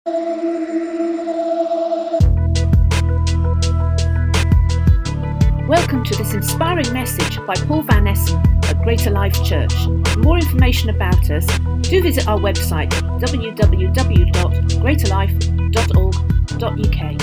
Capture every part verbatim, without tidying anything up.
Welcome to this inspiring message by Paul Van Essen at Greater Life Church. For more information about us, do visit our website w w w dot greater life dot org dot u k.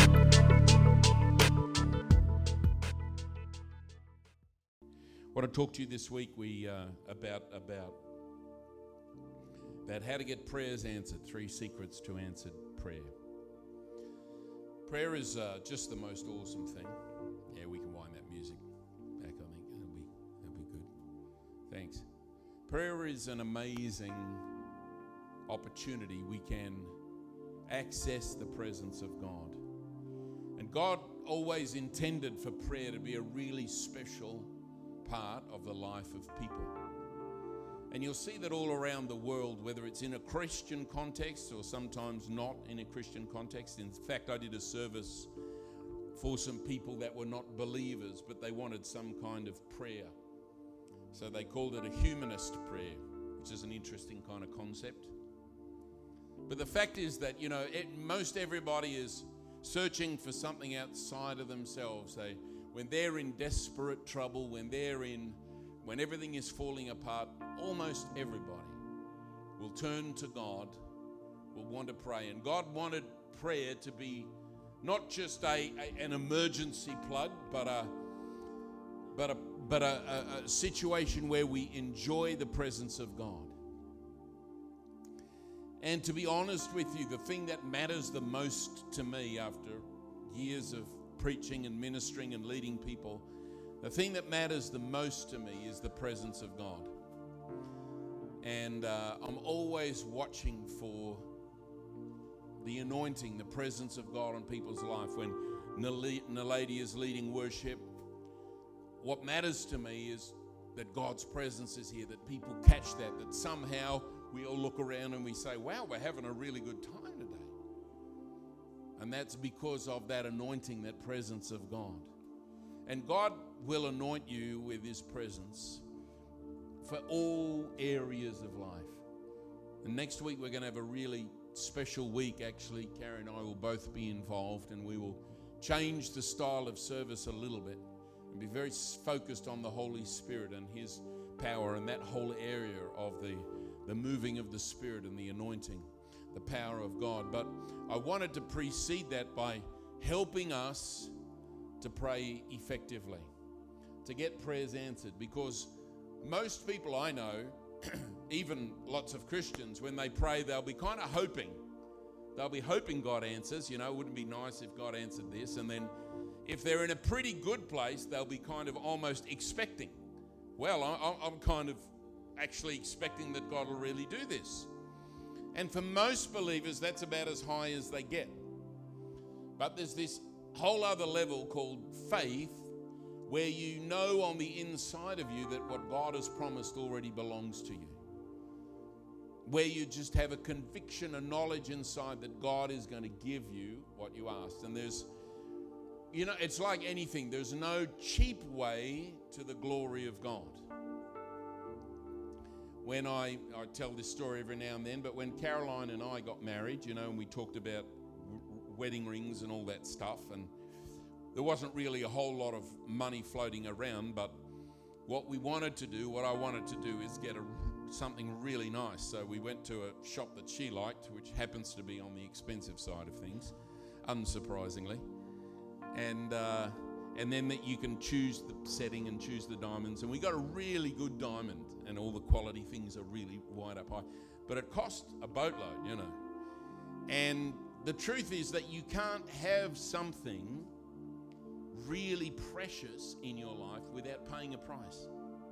I want to talk to you this week we uh, about about about how to get prayers answered. Three secrets to answered prayer. Prayer is uh, just the most awesome thing. Yeah, we can wind that music back. I think that'll be that'll be good. Thanks. Prayer is an amazing opportunity. We can access the presence of God, and God always intended for prayer to be a really special part of the life of people. And you'll see that all around the world, whether it's in a Christian context or sometimes not in a Christian context. In fact, I did a service for some people that were not believers, but they wanted some kind of prayer. So they called it a humanist prayer, which is an interesting kind of concept. But the fact is that, you know, it, most everybody is searching for something outside of themselves. They When they're in desperate trouble, when they're in, when everything is falling apart, almost everybody will turn to God, will want to pray. And God wanted prayer to be not just a, a an emergency plug, but a but a but a, a, a situation where we enjoy the presence of God. And to be honest with you, the thing that matters the most to me after years of preaching and ministering and leading people, the thing that matters the most to me is the presence of God. And uh, I'm always watching for the anointing, the presence of God in people's life. When Nalady is leading worship, what matters to me is that God's presence is here, that people catch that, that somehow we all look around and we say, wow, we're having a really good time today. And that's because of that anointing, that presence of God. And God will anoint you with His presence for all areas of life. And next week we're going to have a really special week, actually. Karen and I will both be involved, and we will change the style of service a little bit and be very focused on the Holy Spirit and His power and that whole area of the, the moving of the Spirit and the anointing, the power of God. But I wanted to precede that by helping us to pray effectively, to get prayers answered, because most people I know, even lots of Christians, when they pray, they'll be kind of hoping. They'll be hoping God answers. You know, it wouldn't be nice if God answered this. And then if they're in a pretty good place, they'll be kind of almost expecting. Well, I, I'm kind of actually expecting that God will really do this. And for most believers, that's about as high as they get. But there's this whole other level called faith, where you know on the inside of you that what God has promised already belongs to you. Where you just have a conviction, a knowledge inside that God is going to give you what you asked. And there's, you know, it's like anything. There's no cheap way to the glory of God. When I, I tell this story every now and then, but when Caroline and I got married, you know, and we talked about w- wedding rings and all that stuff, and there wasn't really a whole lot of money floating around, but what we wanted to do, what I wanted to do is get a, something really nice. So we went to a shop that she liked, which happens to be on the expensive side of things, unsurprisingly. And uh, and then that you can choose the setting and choose the diamonds. And we got a really good diamond, and all the quality things are really wide up high. But it cost a boatload, you know. And the truth is that you can't have something really precious in your life without paying a price.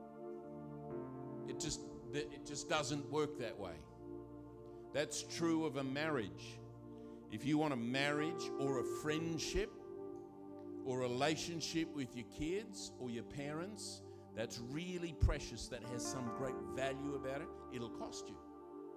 It just it just doesn't work that way. That's true of a marriage. If you want a marriage or a friendship or a relationship with your kids or your parents that's really precious, that has some great value about it, it'll cost you.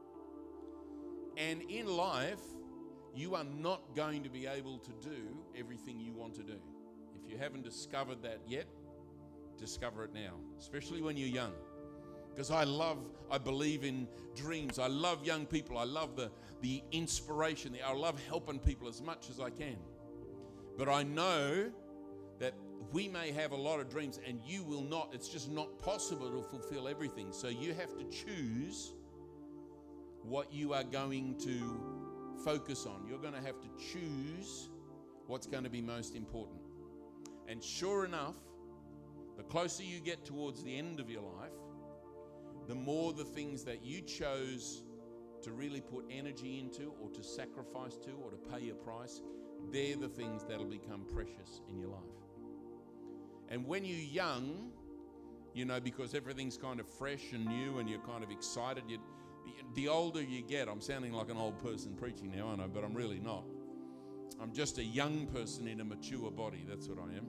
And in life, you are not going to be able to do everything you want to do. If you haven't discovered that yet, discover it now, especially when you're young. because I love, I believe in dreams. I love young people. I love the, the inspiration. I love helping people as much as I can. But I know that we may have a lot of dreams and you will not. It's just not possible to fulfill everything. So you have to choose what you are going to focus on. You're going to have to choose what's going to be most important. And sure enough, the closer you get towards the end of your life, the more the things that you chose to really put energy into or to sacrifice to or to pay a price, they're the things that'll become precious in your life. And when you're young, you know, because everything's kind of fresh and new and you're kind of excited, you, the older you get, I'm sounding like an old person preaching now, I know, but I'm really not. I'm just a young person in a mature body. That's what I am.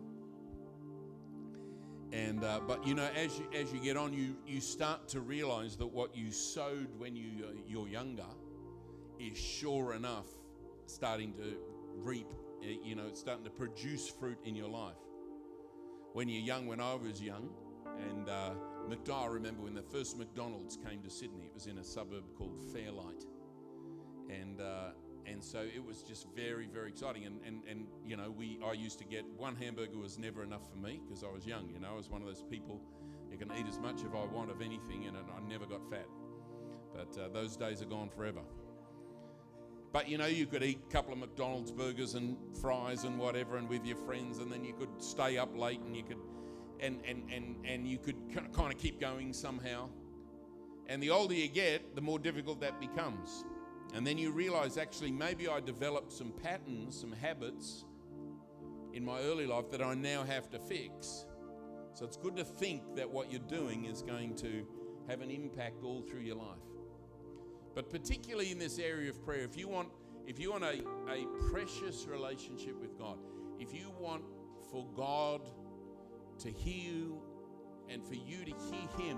And uh, but you know, as you as you get on, you you start to realize that what you sowed when you uh, you're younger is sure enough starting to reap. Uh, you know, it's starting to produce fruit in your life. When you're young, when I was young, and uh, McDonald, I remember when the first McDonald's came to Sydney. It was in a suburb called Fairlight, and. Uh, And so it was just very, very exciting. And, and, and you know, we I used to get one hamburger was never enough for me because I was young. You know, I was one of those people who can eat as much if I want of anything, and I never got fat. But uh, those days are gone forever. But, you know, you could eat a couple of McDonald's burgers and fries and whatever and with your friends, and then you could stay up late and you could, and, and, and, and you could kind of keep going somehow. And the older you get, the more difficult that becomes. And then you realize, actually, maybe I developed some patterns, some habits in my early life that I now have to fix. So it's good to think that what you're doing is going to have an impact all through your life. But particularly in this area of prayer, if you want, if you want a, a precious relationship with God, if you want for God to hear you and for you to hear Him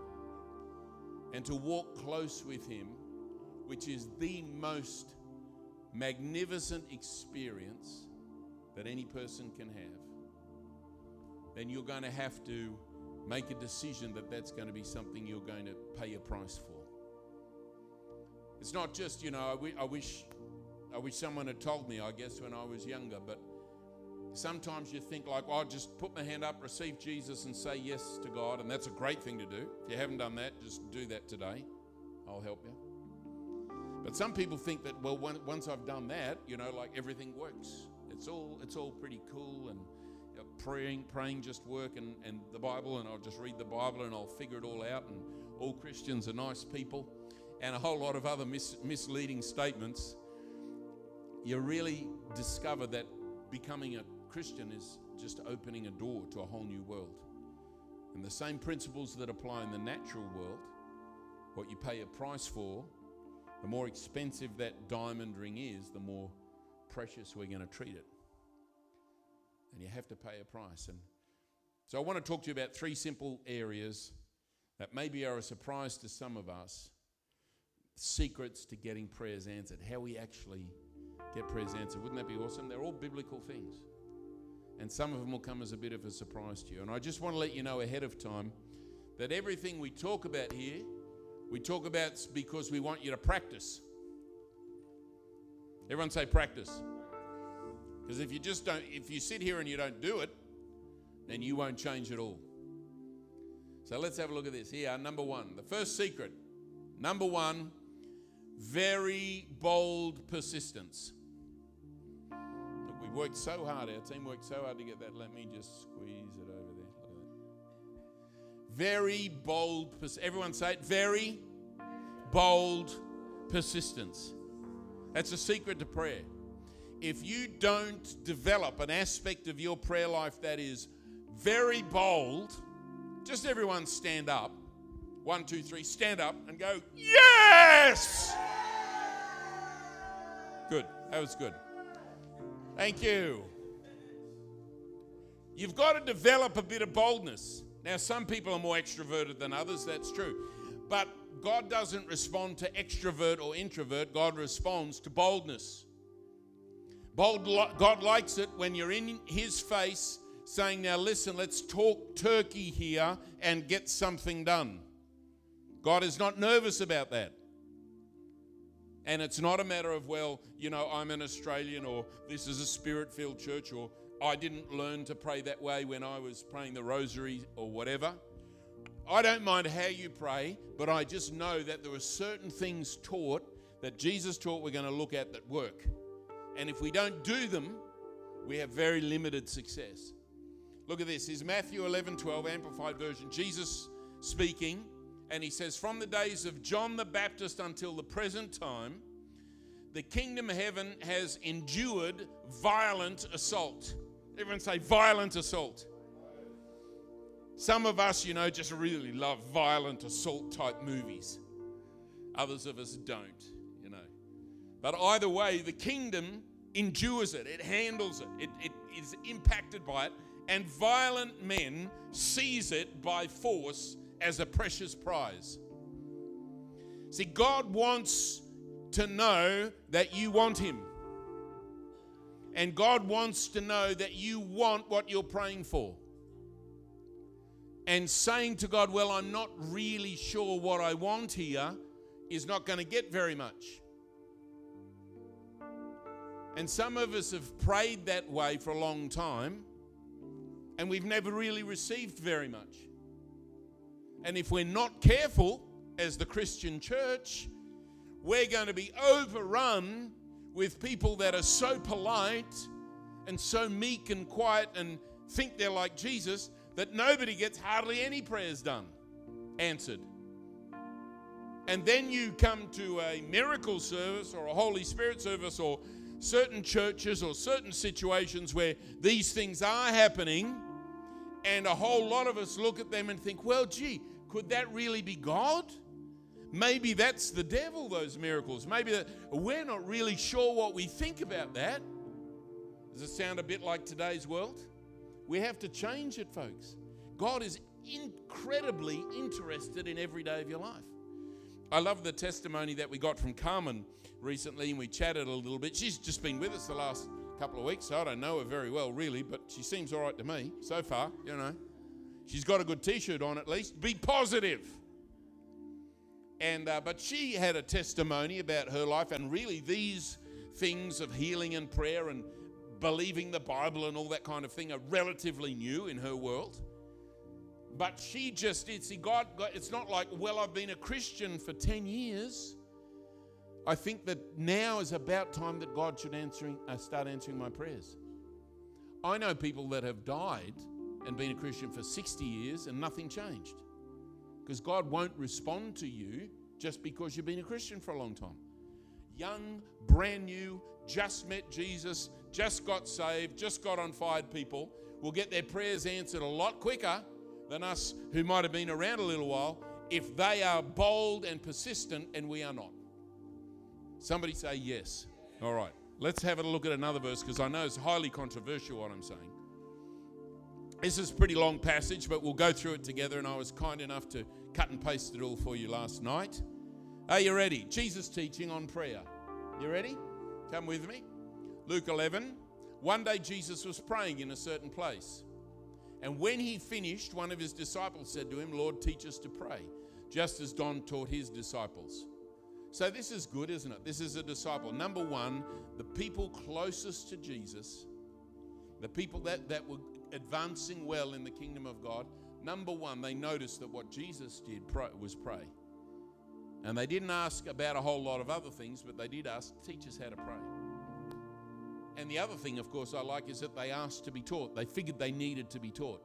and to walk close with Him, which is the most magnificent experience that any person can have, then you're going to have to make a decision that that's going to be something you're going to pay a price for. It's not just, you know, I, w- I wish I wish someone had told me, I guess, when I was younger, but sometimes you think like, oh, I'll just put my hand up, receive Jesus and say yes to God, and that's a great thing to do. If you haven't done that, just do that today. I'll help you. But some people think that, well, once I've done that, you know, like everything works. It's all it's all pretty cool, and you know, praying praying just work, and, and the Bible, and I'll just read the Bible and I'll figure it all out, and all Christians are nice people, and a whole lot of other mis- misleading statements. You really discover that becoming a Christian is just opening a door to a whole new world. And the same principles that apply in the natural world, what you pay a price for, the more expensive that diamond ring is, the more precious we're going to treat it. And you have to pay a price. And so I want to talk to you about three simple areas that maybe are a surprise to some of us. Secrets to getting prayers answered. How we actually get prayers answered. Wouldn't that be awesome? They're all biblical things. And some of them will come as a bit of a surprise to you. And I just want to let you know ahead of time that everything we talk about here, we talk about because we want you to practice. Everyone say practice. Because if you just don't, if you sit here and you don't do it, then you won't change at all. So let's have a look at this. Here, number one. The first secret. Number one, very bold persistence. Look, we worked so hard. Our team worked so hard to get that. Let me just squeeze it over there. Very bold persistence. Everyone say it. Very bold persistence. That's a secret to prayer. If you don't develop an aspect of your prayer life that is very bold, just everyone stand up. One, two, three, stand up and go, yes! Good. That was good. Thank you. You've got to develop a bit of boldness. Now, some people are more extroverted than others, that's true. But God doesn't respond to extrovert or introvert. God responds to boldness. Bold, God likes it when you're in His face saying, now listen, let's talk turkey here and get something done. God is not nervous about that. And it's not a matter of, well, you know, I'm an Australian, or this is a Spirit-filled church, or I didn't learn to pray that way when I was praying the rosary or whatever. I don't mind how you pray, but I just know that there are certain things taught that Jesus taught we're going to look at that work. And if we don't do them, we have very limited success. Look at this. Here's Matthew eleven twelve, Amplified Version. Jesus speaking, and he says, from the days of John the Baptist until the present time, the kingdom of heaven has endured violent assault. Everyone say violent assault. Some of us, you know, just really love violent assault type movies. Others of us don't, you know. But either way, the kingdom endures it. It handles it. It, it is impacted by it. And violent men seize it by force as a precious prize. See, God wants to know that you want him. And God wants to know that you want what you're praying for. And saying to God, well, I'm not really sure what I want here, is not going to get very much. And some of us have prayed that way for a long time, and we've never really received very much. And if we're not careful as the Christian church, we're going to be overrun with people that are so polite and so meek and quiet and think they're like Jesus that nobody gets hardly any prayers done, answered. And then you come to a miracle service or a Holy Spirit service or certain churches or certain situations where these things are happening, and a whole lot of us look at them and think, well, gee, could that really be God? Maybe that's the devil, those miracles. Maybe that, we're not really sure what we think about that. Does it sound a bit like today's world? We have to change it, folks. God is incredibly interested in every day of your life. I love the testimony that we got from Carmen recently, and we chatted a little bit. She's just been with us the last couple of weeks, so I don't know her very well, really, but she seems all right to me so far, you know. She's got a good T-shirt on at least. Be positive. And uh, but she had a testimony about her life, and really these things of healing and prayer and believing the Bible and all that kind of thing are relatively new in her world. But she just did see God, God. It's not like, well, I've been a Christian for ten years. I think that now is about time that God should answering, uh, start answering my prayers. I know people that have died and been a Christian for sixty years and nothing changed. Because God won't respond to you just because you've been a Christian for a long time. Young, brand new, just met Jesus, just got saved, just got on fire people will get their prayers answered a lot quicker than us who might have been around a little while if they are bold and persistent and we are not. Somebody say yes. All right. Let's have a look at another verse because I know it's highly controversial what I'm saying. This is a pretty long passage, but we'll go through it together, and I was kind enough to cut and paste it all for you last night. Are you ready? Jesus teaching on prayer. You ready? Come with me. Luke eleven. One day Jesus was praying in a certain place. And when he finished, one of his disciples said to him, Lord, teach us to pray, just as Don taught his disciples. So this is good, isn't it? This is a disciple. Number one, the people closest to Jesus, the people that, that were advancing well in the kingdom of God, number one, they noticed that what Jesus did pray, was pray. And they didn't ask about a whole lot of other things, but they did ask, teach us how to pray. And the other thing, of course, I like is that they asked to be taught. They figured they needed to be taught.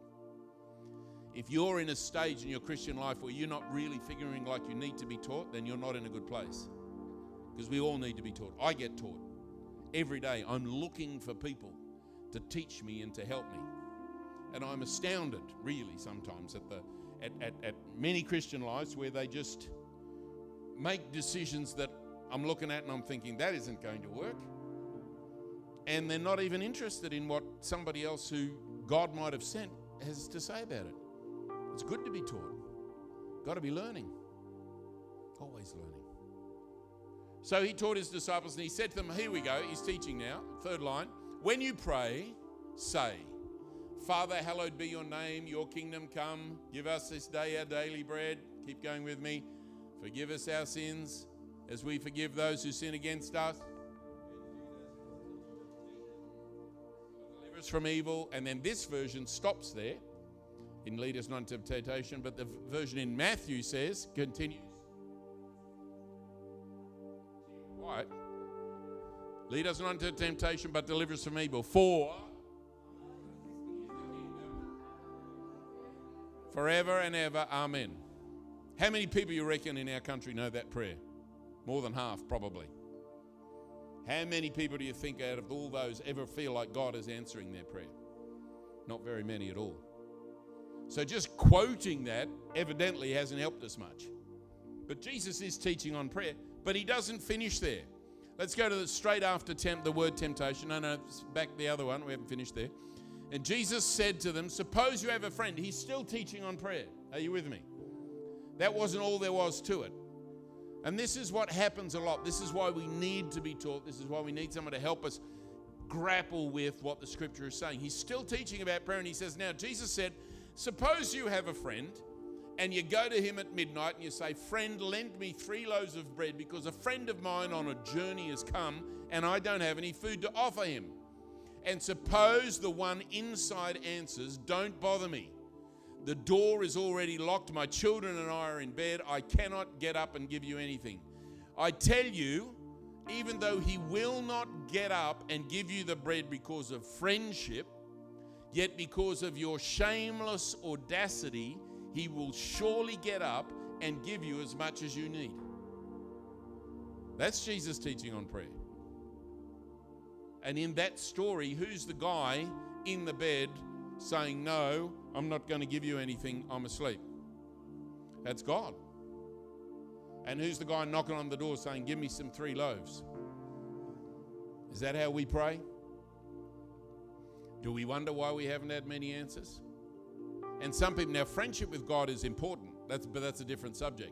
If you're in a stage in your Christian life where you're not really figuring like you need to be taught, then you're not in a good place. Because we all need to be taught. I get taught. Every day I'm looking for people to teach me and to help me. And I'm astounded, really, sometimes at the at, at, at many Christian lives where they just make decisions that I'm looking at and I'm thinking, that isn't going to work. And they're not even interested in what somebody else who God might have sent has to say about it. It's good to be taught. Got to be learning. Always learning. So he taught his disciples and he said to them, here we go, he's teaching now, third line. When you pray, say, Father, hallowed be your name, your kingdom come. Give us this day our daily bread. Keep going with me. Forgive us our sins as we forgive those who sin against us. Deliver us from evil. And then this version stops there in lead us not into temptation, but the version in Matthew says, continues. Right. Lead us not into temptation, but deliver us from evil. For forever and ever, amen. How many people you reckon in our country know that prayer? More than half, probably. How many people do you think out of all those ever feel like God is answering their prayer? Not very many at all. So just quoting that evidently hasn't helped us much. But Jesus is teaching on prayer, but he doesn't finish there. Let's go to the straight after temp, the word temptation. No, no, it's back the other one. We haven't finished there. And Jesus said to them, suppose you have a friend. He's still teaching on prayer. Are you with me? That wasn't all there was to it. And this is what happens a lot. This is why we need to be taught. This is why we need someone to help us grapple with what the scripture is saying. He's still teaching about prayer, and he says, now, Jesus said, suppose you have a friend, and you go to him at midnight, and you say, friend, lend me three loaves of bread, because a friend of mine on a journey has come, and I don't have any food to offer him. And suppose the one inside answers, don't bother me. The door is already locked. My children and I are in bed. I cannot get up and give you anything. I tell you, even though he will not get up and give you the bread because of friendship, yet because of your shameless audacity, he will surely get up and give you as much as you need. That's Jesus teaching on prayer. And in that story, who's the guy in the bed saying, no, I'm not going to give you anything, I'm asleep? That's God. And who's the guy knocking on the door saying, give me some three loaves? Is that how we pray? Do we wonder why we haven't had many answers? And some people, now friendship with God is important, that's, but that's a different subject.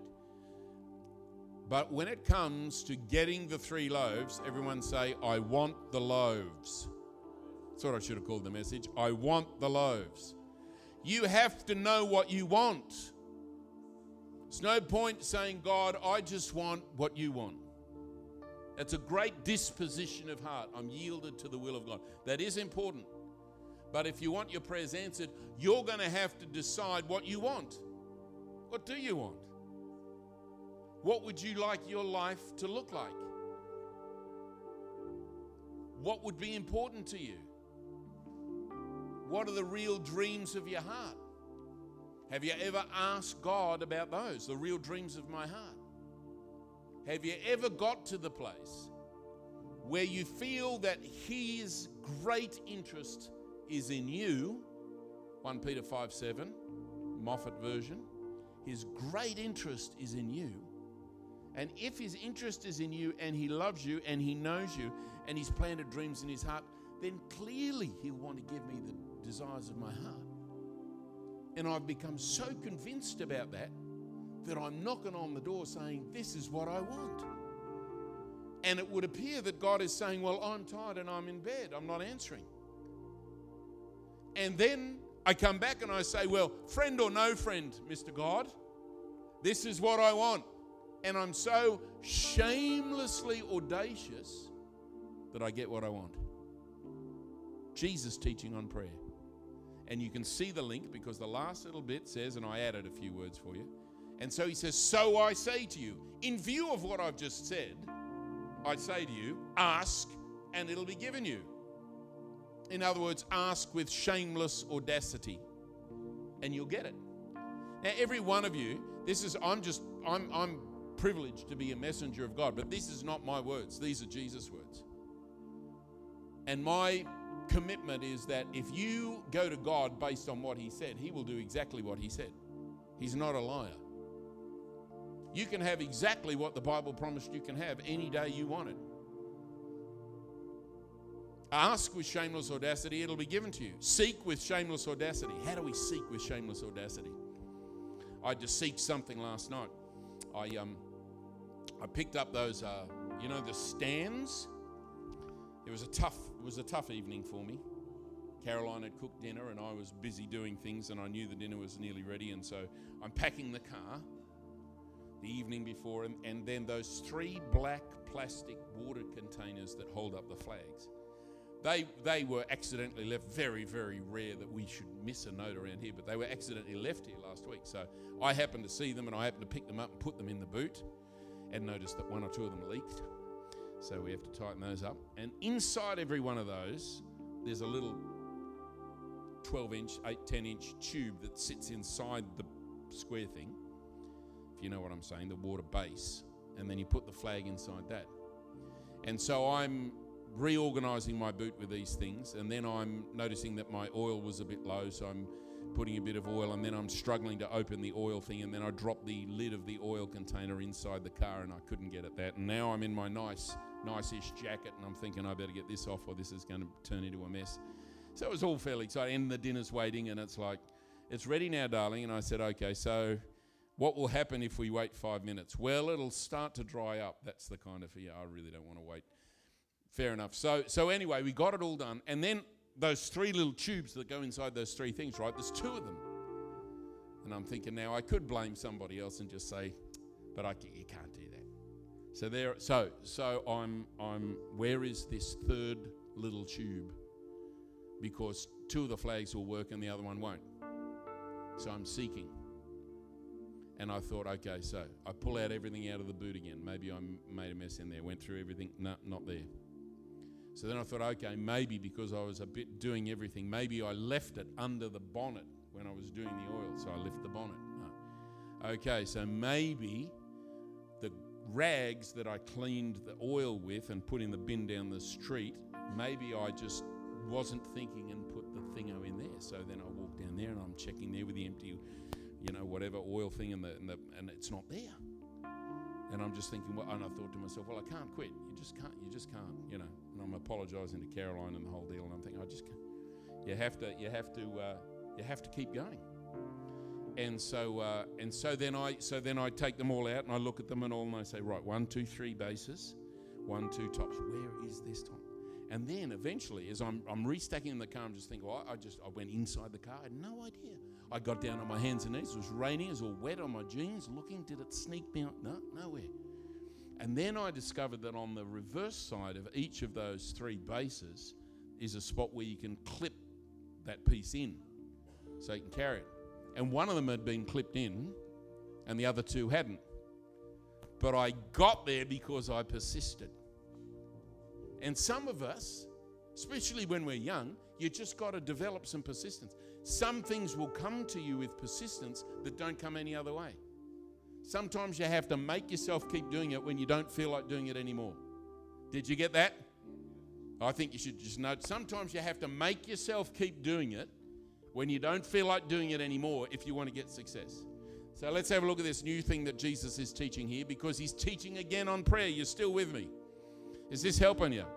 But when it comes to getting the three loaves, everyone say, I want the loaves. That's what I should have called the message. I want the loaves. You have to know what you want. There's no point saying, God, I just want what you want. That's a great disposition of heart. I'm yielded to the will of God. That is important. But if you want your prayers answered, you're going to have to decide what you want. What do you want? What would you like your life to look like? What would be important to you? What are the real dreams of your heart? Have you ever asked God about those, the real dreams of my heart? Have you ever got to the place where you feel that his great interest is in you? First Peter five seven, Moffat version. His great interest is in you. And if his interest is in you and he loves you and he knows you and he's planted dreams in his heart, then clearly he'll want to give me the desires of my heart. And I've become so convinced about that that I'm knocking on the door saying, this is what I want. And it would appear that God is saying, well, I'm tired and I'm in bed. I'm not answering. And then I come back and I say, well, friend or no friend, Mister God, this is what I want. And I'm so shamelessly audacious that I get what I want. Jesus teaching on prayer. And you can see the link because the last little bit says, and I added a few words for you. And so he says, so I say to you, in view of what I've just said, I say to you, ask and it'll be given you. In other words, ask with shameless audacity and you'll get it. Now, every one of you, this is, I'm just, I'm, I'm privileged to be a messenger of God, but this is not my words. These are Jesus' words. And my commitment is that if you go to God based on what he said, he will do exactly what he said. He's not a liar. You can have exactly what the Bible promised you can have any day you want it. Ask with shameless audacity, it'll be given to you. Seek with shameless audacity. How do we seek with shameless audacity? I just seeked something last night. I um, I picked up those, uh, you know, the stands. It was a tough, it was a tough evening for me. Caroline had cooked dinner and I was busy doing things and I knew the dinner was nearly ready, and so I'm packing the car. the evening before, and, and then those three black plastic water containers that hold up the flags. They they were accidentally left. Very, very rare that we should miss a note around here, but they were accidentally left here last week. So I happened to see them, and I happened to pick them up and put them in the boot, and noticed that one or two of them leaked. So we have to tighten those up. And inside every one of those, there's a little twelve inch, eight, ten inch tube that sits inside the square thing, if you know what I'm saying, the water base. And then you put the flag inside that. And so I'm reorganizing my boot with these things, and then I'm noticing that my oil was a bit low, so I'm putting a bit of oil, and then I'm struggling to open the oil thing, and then I dropped the lid of the oil container inside the car, and I couldn't get at that. And now I'm in my nice, nice-ish jacket, and I'm thinking I better get this off, or this is going to turn into a mess. So it was all fairly exciting, and the dinner's waiting, and it's like, it's ready now, darling. And I said, okay, so what will happen if we wait five minutes? Well, it'll start to dry up. That's the kind of, yeah, I really don't want to wait. Fair enough. So so anyway, we got it all done. And then those three little tubes that go inside those three things, right? There's two of them. And I'm thinking now I could blame somebody else and just say, but I you can't do that. So there. So so I'm I'm. Where is this third little tube? Because two of the flags will work and the other one won't. So I'm seeking. And I thought, okay, so I pull out everything out of the boot again. Maybe I made a mess in there. Went through everything. No, not there. So then I thought, okay, maybe because I was a bit doing everything, maybe I left it under the bonnet when I was doing the oil. So I left the bonnet. No. Okay, so maybe the rags that I cleaned the oil with and put in the bin down the street, maybe I just wasn't thinking and put the thingo in there. So then I walked down there and I'm checking there with the empty, you know, whatever oil thing, and the and, the, and it's not there. And I'm just thinking, well, and I thought to myself, well, I can't quit. You just can't. You just can't. You know. And I'm apologising to Caroline and the whole deal. And I'm thinking, I just can't. You have to. You have to. Uh, you have to keep going. And so, uh, and so then I, so then I take them all out and I look at them and all, and I say, right, one, two, three bases, one, two tops. Where is this top? And then eventually, as I'm, I'm restacking in the car, I'm just thinking, well, I just, I went inside the car. I had no idea. I got down on my hands and knees. It was raining. It was all wet on my jeans. Looking, did it sneak me out? No, nowhere. And then I discovered that on the reverse side of each of those three bases is a spot where you can clip that piece in so you can carry it. And one of them had been clipped in and the other two hadn't. But I got there because I persisted. And some of us, especially when we're young, you just got to develop some persistence. Some things will come to you with persistence that don't come any other way. Sometimes you have to make yourself keep doing it when you don't feel like doing it anymore. Did you get that? I think you should just note. Sometimes you have to make yourself keep doing it when you don't feel like doing it anymore if you want to get success. So let's have a look at this new thing that Jesus is teaching here, because he's teaching again on prayer. You're still with me? Is this helping you?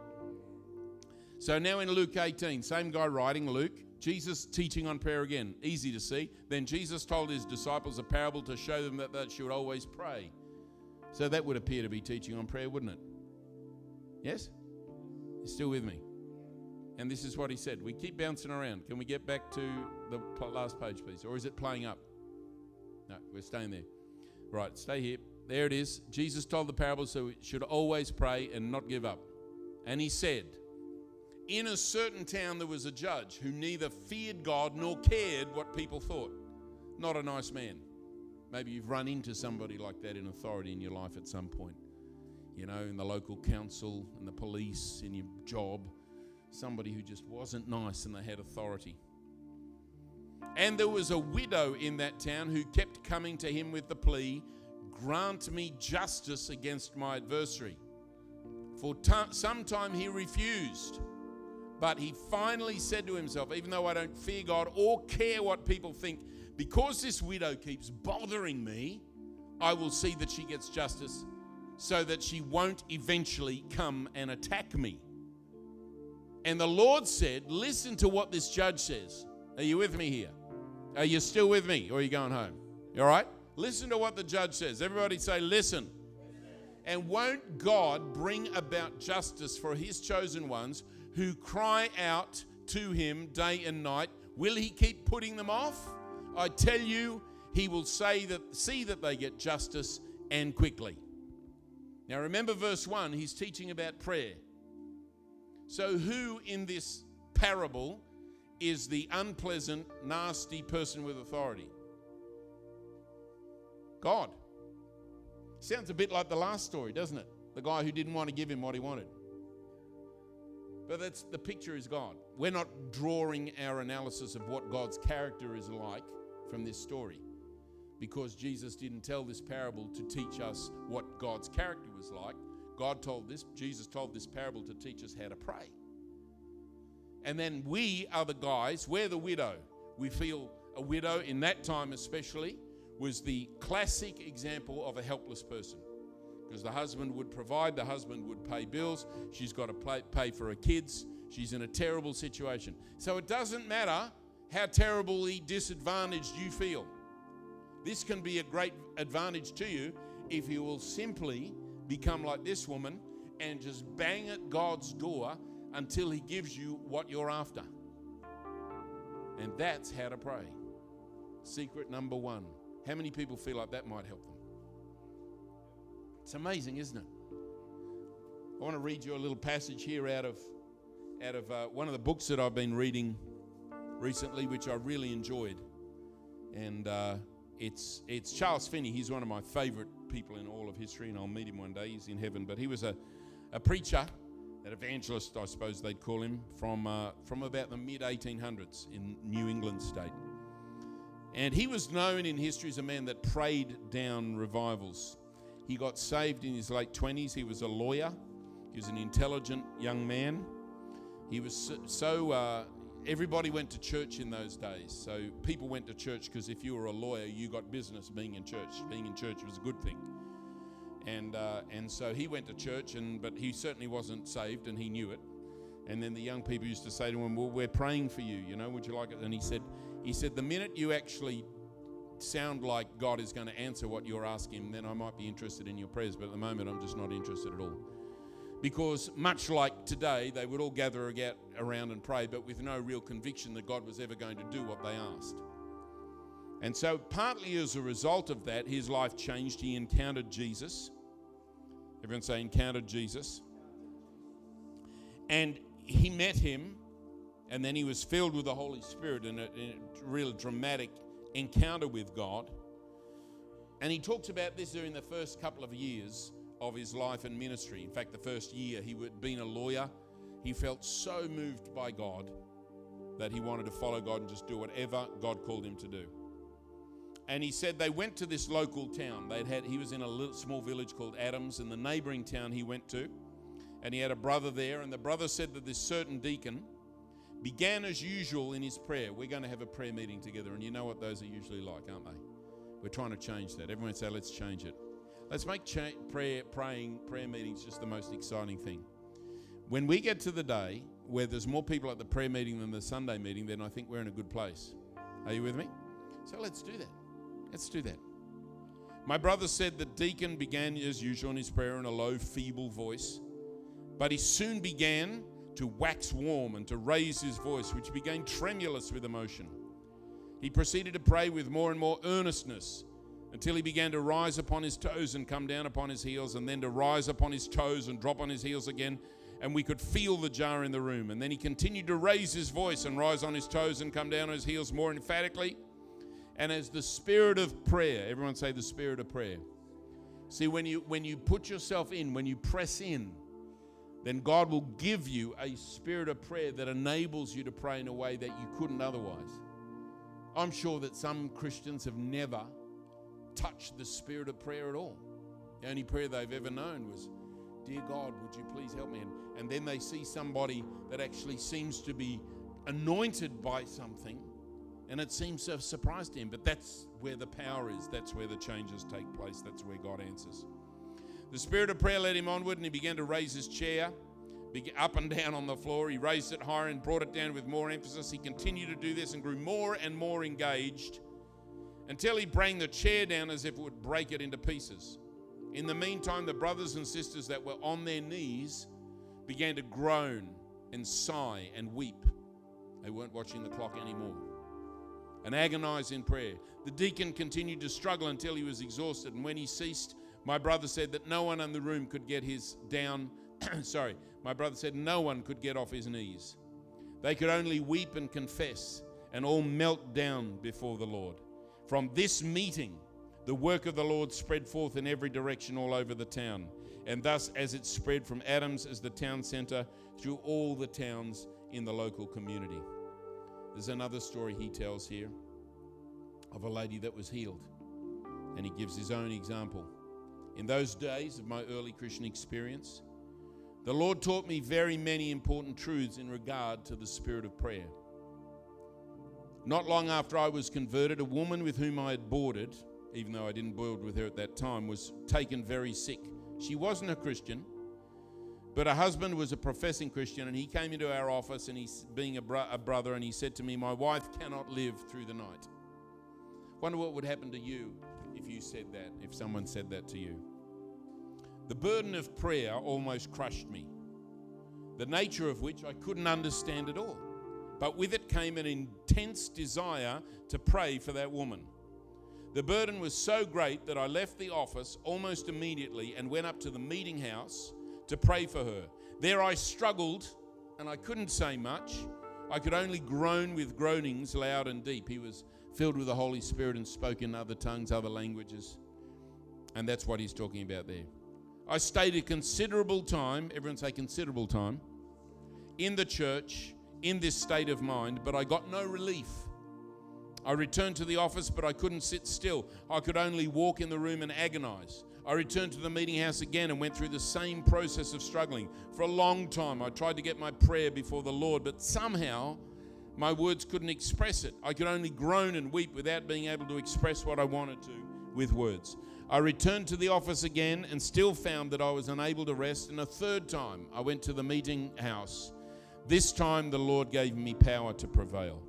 So now in Luke eighteen, same guy writing, Luke, Jesus teaching on prayer again. Easy to see. Then Jesus told his disciples a parable to show them that they should always pray. So that would appear to be teaching on prayer, wouldn't it? Yes? You're still with me? And this is what he said. We keep bouncing around. Can we get back to the last page, please? Or is it playing up? No, we're staying there. Right, stay here. There it is. Jesus told the parable so we should always pray and not give up. And he said, in a certain town there was a judge who neither feared God nor cared what people thought. Not a nice man. Maybe you've run into somebody like that in authority in your life at some point. You know, in the local council, in the police, in your job. Somebody who just wasn't nice and they had authority. And there was a widow in that town who kept coming to him with the plea, grant me justice against my adversary. For t- some time he refused. But he finally said to himself, even though I don't fear God or care what people think, because this widow keeps bothering me, I will see that she gets justice so that she won't eventually come and attack me. And the Lord said, listen to what this judge says. Are you with me here? Are you still with me or are you going home? You all right? Listen to what the judge says. Everybody say, listen. And won't God bring about justice for his chosen ones who cry out to him day and night? Will he keep putting them off? I tell you, he will say that, see that they get justice and quickly. Now remember verse one, he's teaching about prayer. So who in this parable is the unpleasant, nasty person with authority? God. Sounds a bit like the last story, doesn't it? The guy who didn't want to give him what he wanted. But that's the picture is God. We're not drawing our analysis of what God's character is like from this story, because Jesus didn't tell this parable to teach us what God's character was like. God told this, Jesus told this parable to teach us how to pray. And then we are the guys, we're the widow. We feel a widow in that time especially was the classic example of a helpless person. Because the husband would provide, the husband would pay bills, she's got to pay, pay for her kids, she's in a terrible situation. So it doesn't matter how terribly disadvantaged you feel. This can be a great advantage to you if you will simply become like this woman and just bang at God's door until he gives you what you're after. And that's how to pray. Secret number one. How many people feel like that might help them? It's amazing, isn't it? I want to read you a little passage here out of out of uh, one of the books that I've been reading recently, which I really enjoyed. And uh, it's it's Charles Finney. He's one of my favorite people in all of history, and I'll meet him one day. He's in heaven. But he was a, a preacher, an evangelist, I suppose they'd call him, from uh, from about the mid eighteen hundreds in New England state. And he was known in history as a man that prayed down revivals. He got saved in his late twenties. He was a lawyer. He was an intelligent young man. He was so, so uh, everybody went to church in those days. So people went to church because if you were a lawyer, you got business being in church. Being in church was a good thing. And uh, and so he went to church, and but he certainly wasn't saved, and he knew it. And then the young people used to say to him, well, we're praying for you, you know, would you like it? And he said, he said, the minute you actually sound like God is going to answer what you're asking, then I might be interested in your prayers, but at the moment I'm just not interested at all. Because much like today, they would all gather around and pray, but with no real conviction that God was ever going to do what they asked. And so partly as a result of that, his life changed. He encountered Jesus. Everyone say encountered Jesus. And he met him, and then he was filled with the Holy Spirit in a, in a real dramatic encounter with God. And he talks about this during the first couple of years of his life and ministry. In fact, the first year he had been a lawyer. He felt so moved by God that he wanted to follow God and just do whatever God called him to do. And he said they went to this local town. They'd had he was in a little small village called Adams, and the neighboring town he went to, and he had a brother there, and the brother said that this certain deacon began as usual in his prayer. We're going to have a prayer meeting together, and you know what those are usually like, aren't they? We're trying to change that. Everyone say, let's change it. Let's make cha- prayer, praying, prayer meetings just the most exciting thing. When we get to the day where there's more people at the prayer meeting than the Sunday meeting, then I think we're in a good place. Are you with me? So let's do that. Let's do that. My brother said the deacon began as usual in his prayer in a low, feeble voice, but he soon began to wax warm and to raise his voice, which became tremulous with emotion. He proceeded to pray with more and more earnestness until he began to rise upon his toes and come down upon his heels, and then to rise upon his toes and drop on his heels again, and we could feel the jar in the room. And then he continued to raise his voice and rise on his toes and come down on his heels more emphatically. And as the spirit of prayer, everyone say the spirit of prayer. See, when you when you put yourself in, when you press in, then God will give you a spirit of prayer that enables you to pray in a way that you couldn't otherwise. I'm sure that some Christians have never touched the spirit of prayer at all. The only prayer they've ever known was, dear God, would you please help me? And, and then they see somebody that actually seems to be anointed by something, and it seems to have surprised him. But that's where the power is. That's where the changes take place. That's where God answers. The spirit of prayer led him onward, and he began to raise his chair up and down on the floor. He raised it higher and brought it down with more emphasis. He continued to do this and grew more and more engaged until he brought the chair down as if it would break it into pieces. In the meantime, the brothers and sisters that were on their knees began to groan and sigh and weep. They weren't watching the clock anymore and agonize in prayer. The deacon continued to struggle until he was exhausted, and when he ceased, My brother said that no one in the room could get his down, sorry, my brother said no one could get off his knees. They could only weep and confess and all melt down before the Lord. From this meeting, the work of the Lord spread forth in every direction all over the town. And thus, as it spread from Adams as the town center through all the towns in the local community. There's another story he tells here of a lady that was healed. And he gives his own example. In those days of my early Christian experience, the Lord taught me very many important truths in regard to the spirit of prayer. Not long after I was converted, a woman with whom I had boarded, even though I didn't board with her at that time, was taken very sick. She wasn't a Christian, but her husband was a professing Christian, and he came into our office, and he's being a, bro- a brother, and he said to me, "My wife cannot live through the night." Wonder what would happen to you if you said that, if someone said that to you. The burden of prayer almost crushed me, the nature of which I couldn't understand at all. But with it came an intense desire to pray for that woman. The burden was so great that I left the office almost immediately and went up to the meeting house to pray for her. There I struggled, and I couldn't say much. I could only groan with groanings loud and deep. He was filled with the Holy Spirit and spoke in other tongues, other languages. And that's what he's talking about there. I stayed a considerable time, everyone say considerable time, in the church, in this state of mind, but I got no relief. I returned to the office, but I couldn't sit still. I could only walk in the room and agonize. I returned to the meeting house again and went through the same process of struggling. For a long time, I tried to get my prayer before the Lord, but somehow my words couldn't express it. I could only groan and weep without being able to express what I wanted to with words. I returned to the office again and still found that I was unable to rest. And a third time, I went to the meeting house. This time, the Lord gave me power to prevail.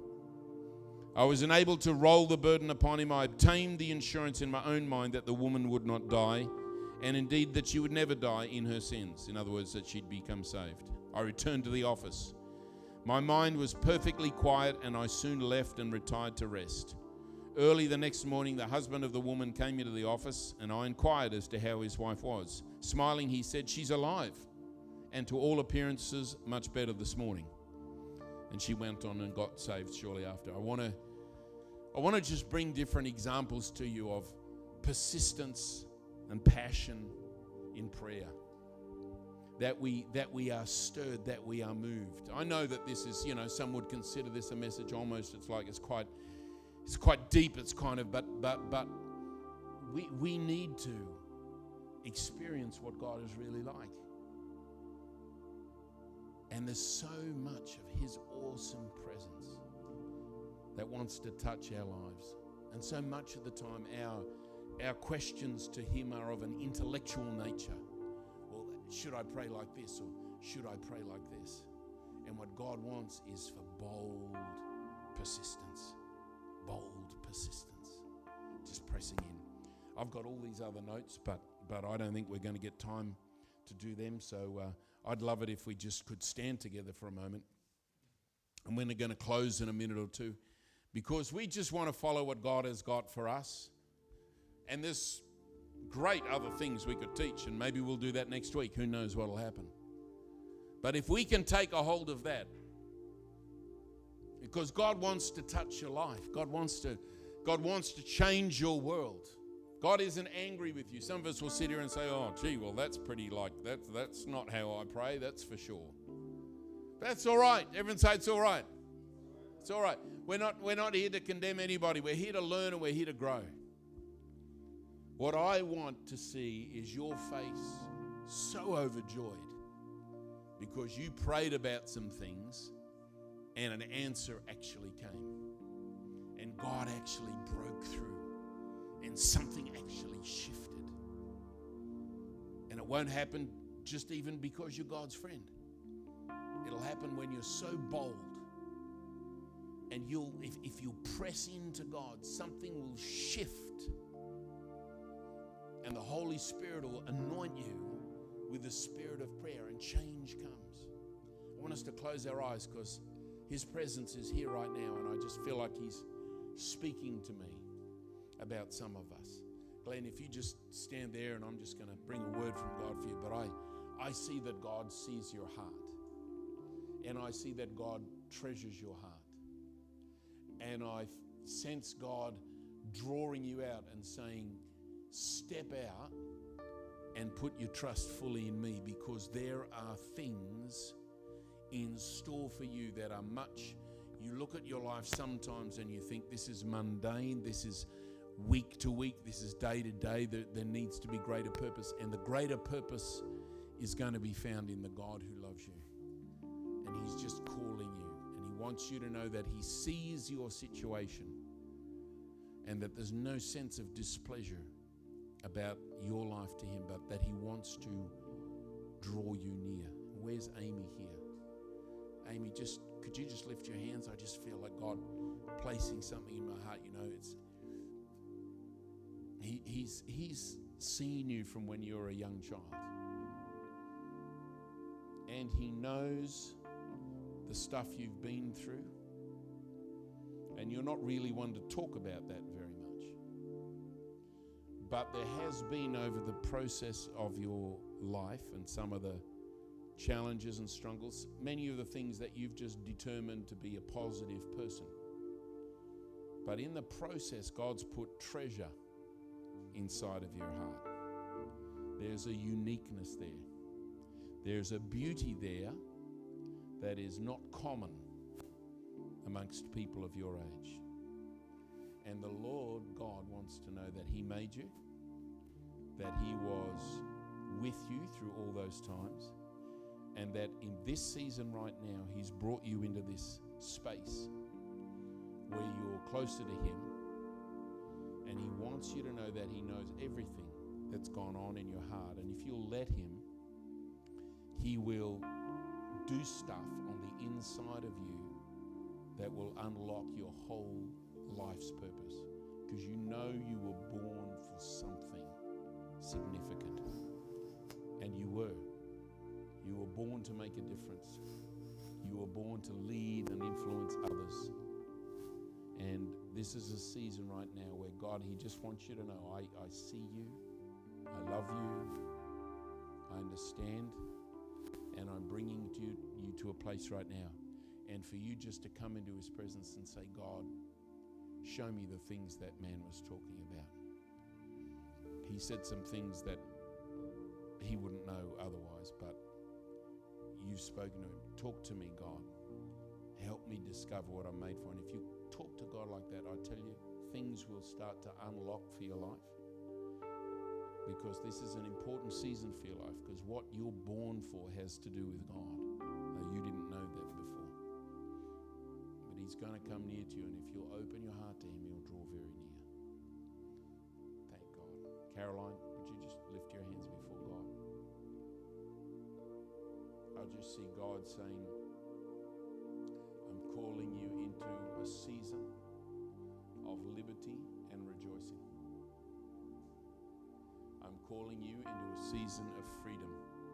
I was unable to roll the burden upon him. I obtained the assurance in my own mind that the woman would not die, and indeed that she would never die in her sins. In other words, that she'd become saved. I returned to the office. My mind was perfectly quiet, and I soon left and retired to rest. Early the next morning, the husband of the woman came into the office, and I inquired as to how his wife was. Smiling, he said, "She's alive, and to all appearances, much better this morning." And she went on and got saved shortly after. I want to I want to just bring different examples to you of persistence and passion in prayer. That we that we are stirred, that we are moved. I know that this is, you know, some would consider this a message almost, it's like it's quite it's quite deep, it's kind of, but but but we we need to experience what God is really like. And there's so much of his awesome presence that wants to touch our lives. And so much of the time our our questions to him are of an intellectual nature. Well, should I pray like this, or should I pray like this? And what God wants is for bold persistence. Bold persistence. Just pressing in. I've got all these other notes, but but I don't think we're going to get time to do them. So uh, I'd love it if we just could stand together for a moment. And we're going to close in a minute or two, because we just want to follow what God has got for us. And there's great other things we could teach, and maybe we'll do that next week. Who knows what will happen. But if we can take a hold of that, because God wants to touch your life. God wants to, God wants to change your world. God isn't angry with you. Some of us will sit here and say, "Oh, gee, well, that's pretty like, that's, that's not how I pray, that's for sure." That's all right. Everyone say it's all right. It's all right. We're not, we're not here to condemn anybody. We're here to learn, and we're here to grow. What I want to see is your face so overjoyed because you prayed about some things and an answer actually came. And God actually broke through. And something actually shifted. And it won't happen just even because you're God's friend. It'll happen when you're so bold. And you'll, if, if you press into God, something will shift. And the Holy Spirit will anoint you with the spirit of prayer, and change comes. I want us to close our eyes because his presence is here right now, and I just feel like he's speaking to me about some of us. Glenn, if you just stand there, and I'm just going to bring a word from God for you, but I, I see that God sees your heart. And I see that God treasures your heart. And I sense God drawing you out and saying, step out and put your trust fully in me, because there are things in store for you that are much. You look at your life sometimes and you think this is mundane, this is week to week, this is day to day, there, there needs to be greater purpose. And the greater purpose is going to be found in the God who loves you. And he's just calling you. And he wants you to know that he sees your situation and that there's no sense of displeasure about your life to him, but that he wants to draw you near. Where's Amy here? Amy, just could you just lift your hands? I just feel like God placing something in my heart. You know, it's he, he's he's seen you from when you were a young child, and he knows the stuff you've been through, and you're not really one to talk about that very much. But there has been, over the process of your life and some of the challenges and struggles, many of the things that you've just determined to be a positive person. But in the process, God's put treasure inside of your heart. There's a uniqueness there. There's a beauty there that is not common amongst people of your age. And the Lord God wants to know that he made you, that he was with you through all those times, and that in this season right now, he's brought you into this space where you're closer to him, and he wants you to know that he knows everything that's gone on in your heart. And if you'll let him, he will do stuff on the inside of you that will unlock your whole life's purpose, because you know you were born for something significant, and you were. You were born to make a difference. You were born to lead and influence others. And this is a season right now where God, he just wants you to know, I, I see you, I love you, I understand, and I'm bringing to you, you to a place right now. And for you just to come into his presence and say, God, show me the things that man was talking about. He said some things that he wouldn't know otherwise, but you've spoken to him. Talk to me, God. Help me discover what I'm made for. And if you talk to God like that, I tell you, things will start to unlock for your life. Because this is an important season for your life, because what you're born for has to do with God. Now, you didn't know that before. But he's going to come near to you, and if you'll open your heart to him, he'll draw very near. Thank God. Caroline, would you just lift your hands before God? I just see God saying, I'm calling you into a season of liberty and rejoicing. I'm calling you into a season of freedom.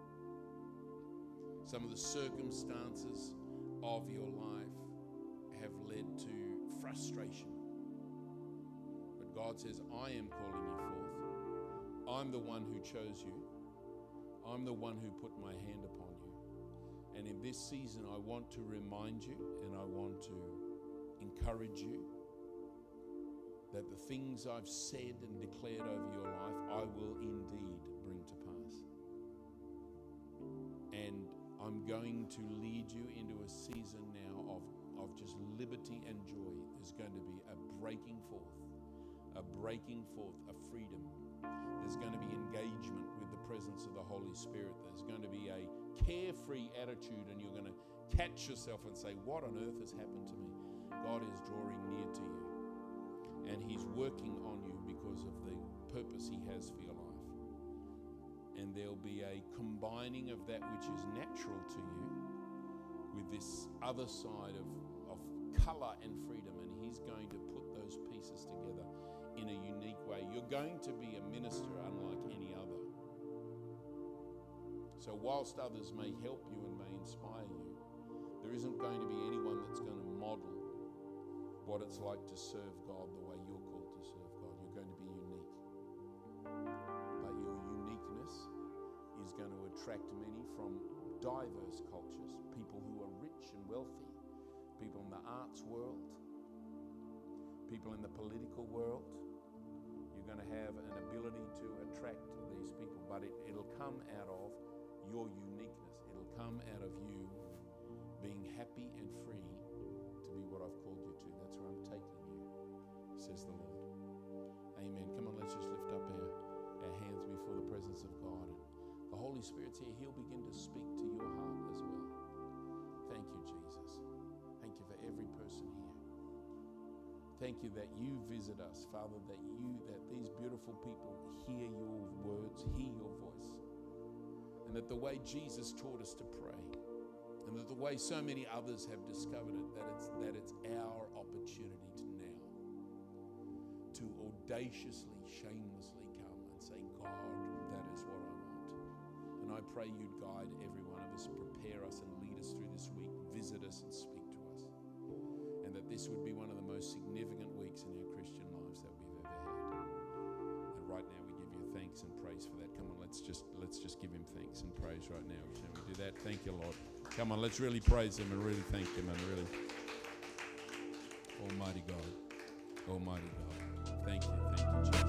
Some of the circumstances of your life have led to frustration. But God says, I am calling you forth. I'm the one who chose you. I'm the one who put my hand upon you. And in this season, I want to remind you and I want to encourage you that the things I've said and declared over your life, I will indeed bring to pass. And I'm going to lead you into a season now of, of just liberty and joy. There's going to be a breaking forth, a breaking forth, a freedom. There's going to be engagement with the presence of the Holy Spirit. There's going to be a carefree attitude, and you're going to catch yourself and say, what on earth has happened to me? God is drawing near to you, and he's working on you because of the purpose he has for your life. And there'll be a combining of that which is natural to you with this other side of, of color and freedom, and he's going to put those pieces together in a unique way. You're going to be a minister unlike any other. So whilst others may help you and may inspire you, there isn't going to be anyone that's going to model what it's like to serve God the way you're called to serve God. You're going to be unique. attract many from diverse cultures, people who are rich and wealthy, people in the arts world, people in the political world. You're going to have an ability to attract these people, but it, it'll come out of your uniqueness. It'll come out of you being happy and free to be what I've called you to. That's where I'm taking you, says the Lord. Amen. Come on, let's just lift up our, our hands before the presence of God. And the Holy Spirit's here. He'll begin to speak to your heart as well. Thank you, Jesus. Thank you for every person here. Thank you that you visit us, Father, that you, that these beautiful people hear your words, hear your voice. And that the way Jesus taught us to pray, and that the way so many others have discovered it, that it's that it's our opportunity to now to audaciously, shamelessly come and say, God, that is what I want. And I pray you'd guide every one of us, prepare us and lead us through this week, visit us and speak to us. And that this would be one of the most significant weeks in our Christian lives that we've ever had. And right now we give you thanks and praise for that. Come on, let's just let's just give him thanks and praise right now. Shall we do that? Thank you, Lord. Come on, let's really praise him and really thank him and really. Almighty God. Almighty God. Thank you. Thank you, Jesus.